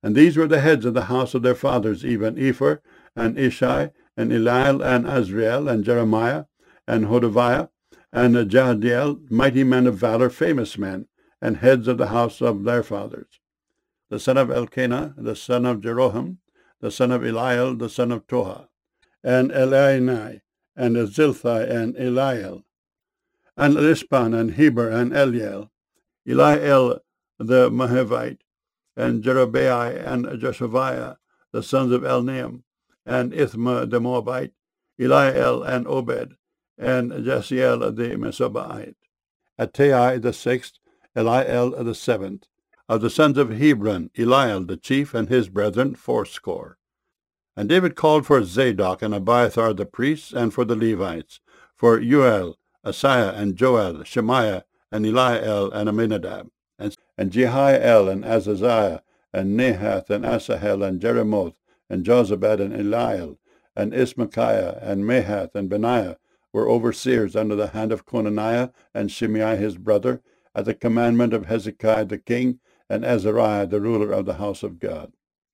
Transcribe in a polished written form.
And these were the heads of the house of their fathers, even Epher, and Ishai, and Eliel, and Azriel, and Jeremiah, and Hodaviah, and Jahdiel, mighty men of valor, famous men, and heads of the house of their fathers. The son of Elkanah, the son of Jeroham, the son of Eliel, the son of Toha, and Elianai, and Zilthai, and Eliel, and Rispan, and Heber, and Eliel, Eliel the Mahevite, and Jerubai, and Joshaviah, the sons of Elnaam, and Ithma the Moabite, Eliel, and Obed, and Jasiel the Mesobaite, Attai the sixth, Eliel the seventh. Of the sons of Hebron, Eliel the chief, and his brethren 80. And David called for Zadok and Abiathar the priests, and for the Levites, for Uel, Asaiah, and Joel, Shemaiah, and Eliel, and Aminadab, and Jehiel, and Azaziah, and Nahath, and Asahel, and Jeremoth, and Jozabad, and Eliel, and Ismachiah, and Mahath, and Benaiah were overseers under the hand of Conaniah and Shimei his brother, at the commandment of Hezekiah the king, and Azariah the ruler of the house of God.